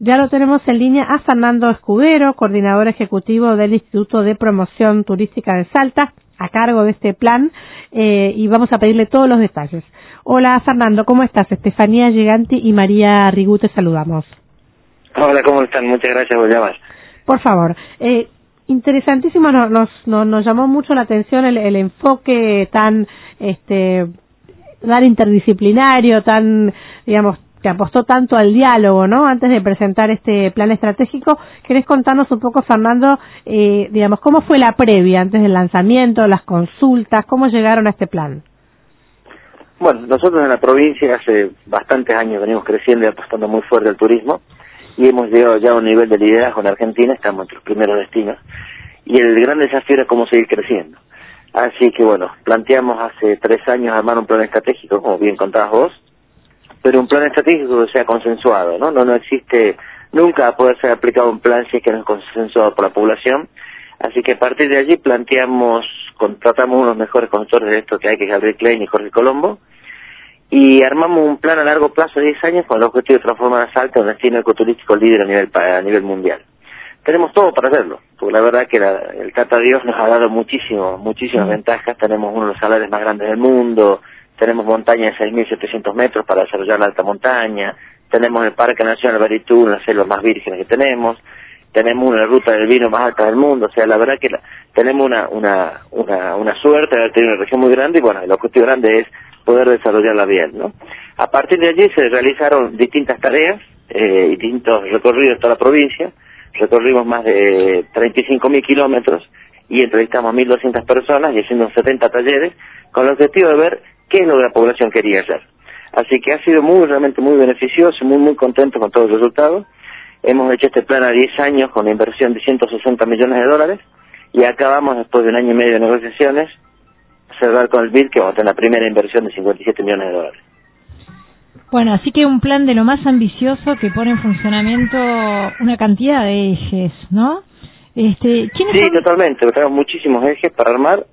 Ya lo tenemos en línea a Fernando Escudero, coordinador ejecutivo del Instituto de Promoción Turística de Salta, a cargo de este plan, y vamos a pedirle todos los detalles. Hola Fernando, ¿cómo estás? Estefanía Giganti y María Rigú te saludamos. Hola, ¿cómo están? Muchas gracias por llamar. Por favor. Interesantísimo, nos llamó mucho la atención el enfoque tan interdisciplinario, tan, digamos, que apostó tanto al diálogo, ¿no? Antes de presentar este plan estratégico, ¿querés contarnos un poco, Fernando, digamos, cómo fue la previa antes del lanzamiento, las consultas, cómo llegaron a este plan? Bueno, nosotros en la provincia hace bastantes años venimos creciendo y apostando muy fuerte al turismo y hemos llegado ya a un nivel de liderazgo en Argentina, estamos entre los primeros destinos y el gran desafío era cómo seguir creciendo. Así que bueno, planteamos hace 3 años armar un plan estratégico, como bien contabas vos, pero un plan estratégico que sea consensuado, ¿no? No existe, nunca va a poder ser aplicado un plan si es que no es consensuado por la población. Así que a partir de allí contratamos uno de los mejores consultores de esto que hay, que es Gabriel Klein y Jorge Colombo, y armamos un plan a largo plazo de 10 años con el objetivo de transformar a Salta en un destino ecoturístico líder a nivel mundial. Tenemos todo para hacerlo, porque la verdad que el Tata Dios nos ha dado muchísimas ventajas. Tenemos uno de los salares más grandes del mundo, tenemos montañas de 6.700 metros para desarrollar la alta montaña, tenemos el Parque Nacional Baritú, una de las selvas más vírgenes que tenemos una ruta del vino más alta del mundo. O sea, la verdad que tenemos una suerte de haber tenido una región muy grande y bueno, el objetivo grande es poder desarrollarla bien, ¿no? A partir de allí se realizaron distintas tareas, distintos recorridos en toda la provincia. Recorrimos más de 35.000 kilómetros y entrevistamos a 1.200 personas y haciendo 70 talleres con el objetivo de ver qué es lo que la población quería hacer. Así que ha sido realmente muy beneficioso, muy contento con todos los resultados. Hemos hecho este plan a 10 años con una inversión de $160 millones y acabamos, después de 1 año y medio de negociaciones, cerrar con el BID, que vamos a tener la primera inversión de $57 millones. Bueno, así que un plan de lo más ambicioso que pone en funcionamiento una cantidad de ejes, ¿no? Sí, totalmente. Tenemos muchísimos ejes para armar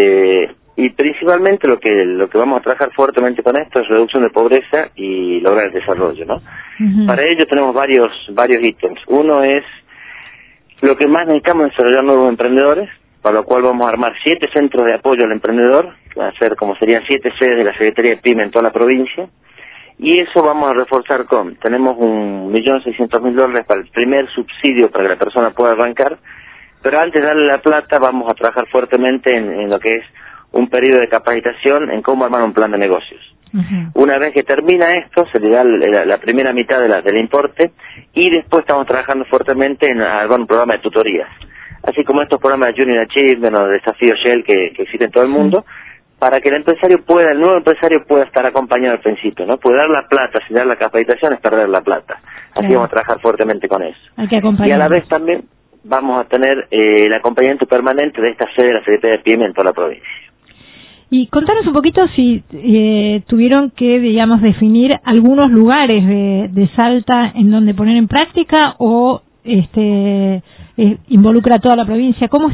y principalmente lo que vamos a trabajar fuertemente con esto es reducción de pobreza y lograr el desarrollo, ¿no? Para ello tenemos varios ítems. Uno es lo que más necesitamos es desarrollar nuevos emprendedores, para lo cual vamos a armar 7 centros de apoyo al emprendedor, que van a ser como serían 7 sedes de la Secretaría de PYME en toda la provincia. Y eso vamos a reforzar tenemos $1.600.000 para el primer subsidio para que la persona pueda arrancar, pero antes de darle la plata vamos a trabajar fuertemente en lo que es un periodo de capacitación en cómo armar un plan de negocios. Una vez que termina esto, se le da la primera mitad del importe y después estamos trabajando fuertemente en armar un programa de tutorías. Así como estos programas de Junior Achievement o de Desafío Shell que existen en todo el mundo, para que el nuevo empresario pueda estar acompañado al principio, ¿no? Puede dar la plata, sin dar la capacitación es perder la plata. Así vamos a trabajar fuertemente con eso. Hay que acompañar. Y a la vez también vamos a tener el acompañamiento permanente de esta sede de la Secretaría de PYME en toda la provincia. Y contanos un poquito si tuvieron que, digamos, definir algunos lugares de Salta en donde poner en práctica o involucra a toda la provincia. ¿Cómo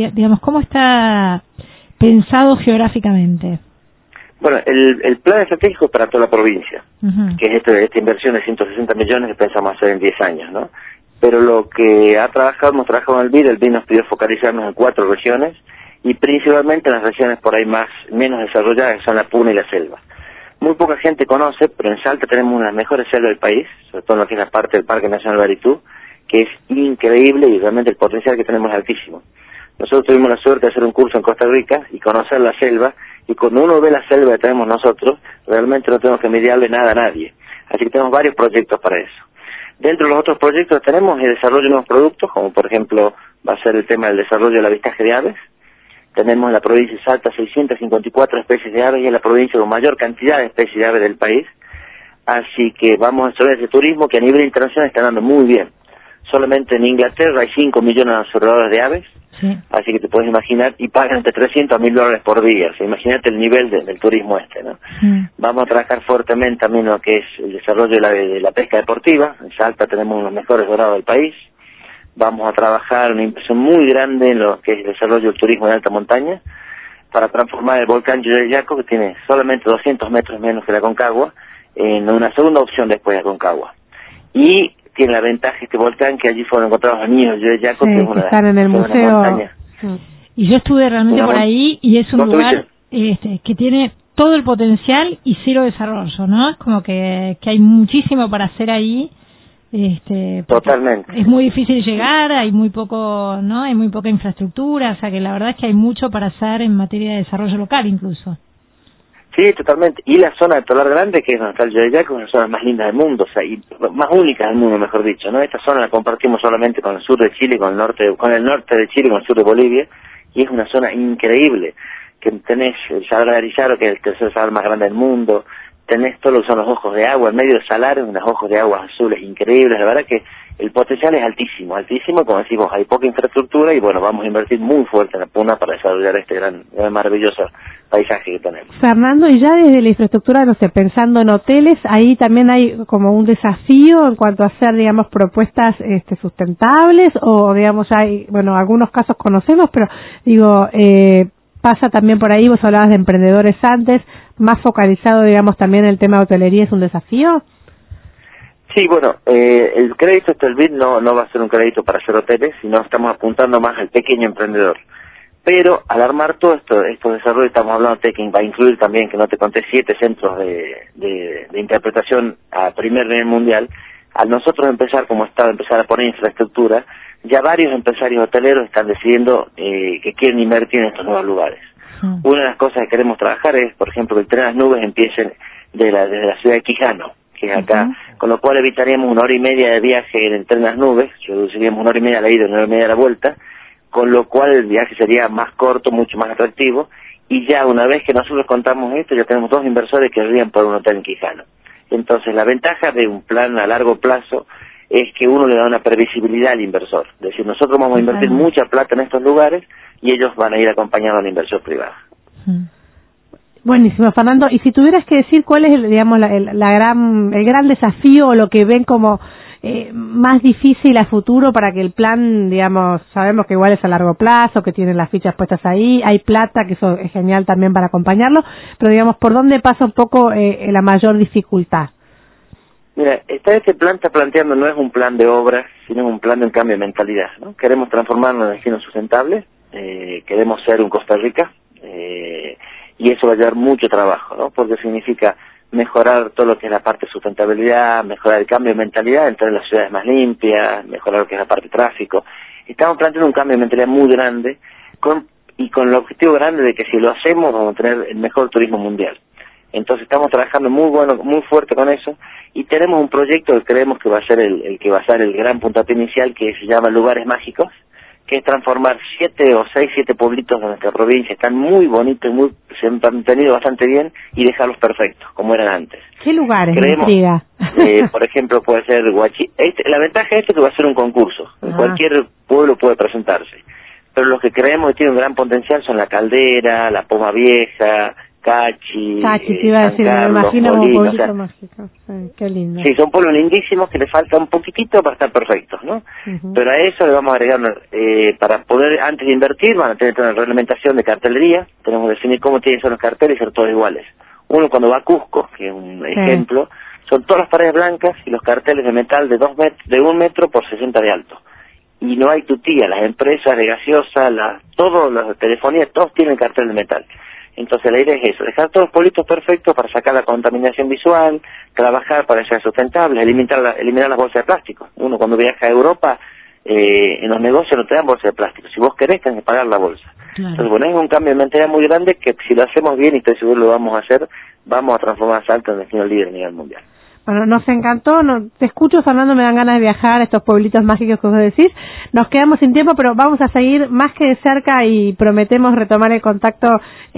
está pensado geográficamente? Bueno, el plan estratégico es para toda la provincia, que es esta inversión de 160 millones que pensamos hacer en 10 años, ¿no? Pero lo que hemos trabajado en el BID nos pidió focalizarnos en 4 regiones y principalmente en las regiones por ahí menos desarrolladas, que son la Puna y la selva. Muy poca gente conoce, pero en Salta tenemos una de las mejores selvas del país, sobre todo en lo que es la parte del Parque Nacional Baritú, que es increíble y realmente el potencial que tenemos es altísimo. Nosotros tuvimos la suerte de hacer un curso en Costa Rica y conocer la selva, y cuando uno ve la selva que tenemos nosotros, realmente no tenemos que envidiarle nada a nadie. Así que tenemos varios proyectos para eso. Dentro de los otros proyectos tenemos el desarrollo de nuevos productos, como por ejemplo va a ser el tema del desarrollo del avistaje de aves. Tenemos en la provincia de Salta 654 especies de aves y es la provincia con mayor cantidad de especies de aves del país. Así que vamos a desarrollar ese turismo que a nivel internacional está andando muy bien. Solamente en Inglaterra hay 5 millones de observadores de aves, así que te puedes imaginar, y pagan entre $300 a $1.000 por día. O sea, imagínate el nivel del turismo ¿no? Vamos a trabajar fuertemente también en lo que es el desarrollo de la pesca deportiva. En Salta tenemos uno de los mejores dorados del país. Vamos a trabajar una inversión muy grande en lo que es el desarrollo del turismo de alta montaña para transformar el volcán Yaco, que tiene solamente 200 metros menos que la Aconcagua, en una segunda opción después de Aconcagua. Y tiene la ventaja este volcán que allí fueron encontrados los niños de Yaco, sí, que es una, están en el museo. Y yo estuve realmente por ahí y es un lugar que tiene todo el potencial y cero desarrollo, ¿no? Es como que hay muchísimo para hacer ahí. Totalmente. Es muy difícil llegar, hay muy poco, ¿no? Hay muy poca infraestructura, o sea que la verdad es que hay mucho para hacer en materia de desarrollo local incluso. Sí, totalmente. Y la zona de Tolar Grande, que es donde está el Yoyaco, es una zona más linda del mundo, o sea, y más única del mundo, mejor dicho, ¿no? Esta zona la compartimos solamente con el sur de Chile, con el norte de Chile y con el sur de Bolivia, y es una zona increíble, que tenés el Salar de Arizaro, que es el tercer salar más grande del mundo, tenés todo lo que son los ojos de agua, en medio del salar, unos ojos de agua azules increíbles, la verdad que el potencial es altísimo, como decimos, hay poca infraestructura y bueno, vamos a invertir muy fuerte en la Puna para desarrollar este gran maravilloso paisaje que tenemos. Fernando, y ya desde la infraestructura, no sé, pensando en hoteles, ahí también hay como un desafío en cuanto a hacer, digamos, propuestas sustentables, o digamos, hay, bueno, algunos casos conocemos, pero digo, pasa también por ahí, vos hablabas de emprendedores antes, más focalizado, digamos, también el tema de hotelería, ¿es un desafío? Sí, bueno, el crédito el BID no va a ser un crédito para hacer hoteles, sino estamos apuntando más al pequeño emprendedor. Pero al armar todo estos desarrollos, estamos hablando de que va a incluir también, que no te conté, 7 centros de interpretación a primer nivel mundial. Al nosotros empezar a poner infraestructura, ya varios empresarios hoteleros están decidiendo que quieren invertir en estos nuevos lugares. Una de las cosas que queremos trabajar es, por ejemplo, que el tren a las nubes empiece desde la ciudad de Quijano, que es acá, con lo cual evitaríamos 1 hora y media de viaje en el tren a las nubes, reduciríamos 1 hora y media la ida y 1 hora y media la vuelta, con lo cual el viaje sería más corto, mucho más atractivo, y ya una vez que nosotros contamos esto, ya tenemos 2 inversores que irían por un hotel en Quijano. Entonces, la ventaja de un plan a largo plazo es que uno le da una previsibilidad al inversor. Es decir, nosotros vamos a invertir mucha plata en estos lugares y ellos van a ir acompañados al inversor privado. Buenísimo, Fernando. Y si tuvieras que decir cuál es, digamos, el gran desafío o lo que ven como más difícil a futuro para que el plan, digamos, sabemos que igual es a largo plazo, que tienen las fichas puestas ahí, hay plata, que eso es genial también para acompañarlo, pero digamos, ¿por dónde pasa un poco la mayor dificultad? Mira, este plan está planteando, no es un plan de obras, sino un plan de un cambio de mentalidad, ¿no? Queremos transformarnos en destinos sustentables, queremos ser un Costa Rica, y eso va a llevar mucho trabajo, ¿no? Porque significa mejorar todo lo que es la parte de sustentabilidad, mejorar el cambio de mentalidad, entrar en las ciudades más limpias, mejorar lo que es la parte de tráfico. Estamos planteando un cambio de mentalidad muy grande, con el objetivo grande de que si lo hacemos vamos a tener el mejor turismo mundial. Entonces estamos trabajando muy fuerte con eso, y tenemos un proyecto que creemos que va a ser el que va a ser el gran puntapié inicial, que se llama Lugares Mágicos, que es transformar 7 pueblitos de nuestra provincia, están muy bonitos, se han mantenido bastante bien, y dejarlos perfectos, como eran antes. ¿Qué lugares? Creemos, por ejemplo, puede ser Huachi. La ventaja de esto es que va a ser un concurso, cualquier pueblo puede presentarse, pero los que creemos que tienen un gran potencial son La Caldera, La Poma Vieja, Cachi, te iba a decir, Carlos, me imagino Molino, como pueblito mágico. Sí, qué lindo. Sí, son pueblos lindísimos que le falta un poquitito para estar perfectos, ¿no? Pero a eso le vamos a agregar, para poder, antes de invertir, van a tener una reglamentación de cartelería, tenemos que definir cómo tienen que ser los carteles y ser todos iguales. Uno cuando va a Cusco, que es un ejemplo, son todas las paredes blancas y los carteles de metal de 1 metro por 60 de alto. Y no hay tutía, las empresas de gaseosa, todos los de telefonía, todos tienen cartel de metal. Entonces la idea es eso, dejar todos los pueblitos perfectos para sacar la contaminación visual, trabajar para ser sustentables, eliminar las bolsas de plástico. Uno cuando viaja a Europa, en los negocios no te dan bolsas de plástico, si vos querés tenés que pagar la bolsa. Claro. Entonces bueno, es un cambio de mentalidad muy grande que si lo hacemos bien, y estoy seguro lo vamos a hacer, vamos a transformar Salta en destino líder a nivel mundial. Bueno, nos encantó, te escucho, Fernando, me dan ganas de viajar a estos pueblitos mágicos que vos decís. Nos quedamos sin tiempo, pero vamos a seguir más que de cerca y prometemos retomar el contacto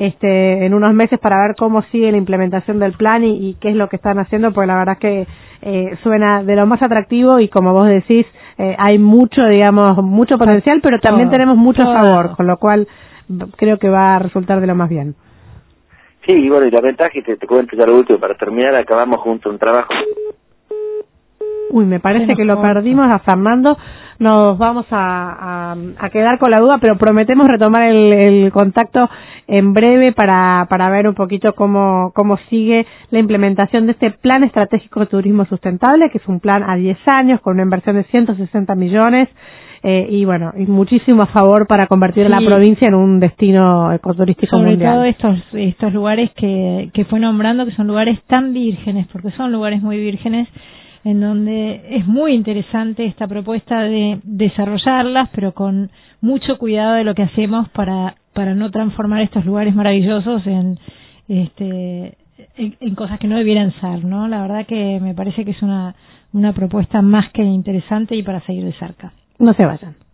en unos meses para ver cómo sigue la implementación del plan y qué es lo que están haciendo, porque la verdad es que suena de lo más atractivo y como vos decís, hay mucho potencial, pero también tenemos mucho favor, con lo cual creo que va a resultar de lo más bien. Sí, y bueno, y la ventaja, y te cuento ya lo último, para terminar, acabamos junto a un trabajo Uy, me parece que lo perdimos a Fernando. Nos vamos a quedar con la duda, pero prometemos retomar el contacto en breve para ver un poquito cómo sigue la implementación de este Plan Estratégico de Turismo Sustentable, que es un plan a 10 años con una inversión de 160 millones y bueno, y muchísimo a favor para convertir la provincia en un destino ecoturístico mundial. Sobre todo estos lugares que fue nombrando, que son lugares tan vírgenes, porque son lugares muy vírgenes, en donde es muy interesante esta propuesta de desarrollarlas, pero con mucho cuidado de lo que hacemos para no transformar estos lugares maravillosos en cosas que no debieran ser, ¿no? La verdad que me parece que es una propuesta más que interesante y para seguir de cerca. No se vayan.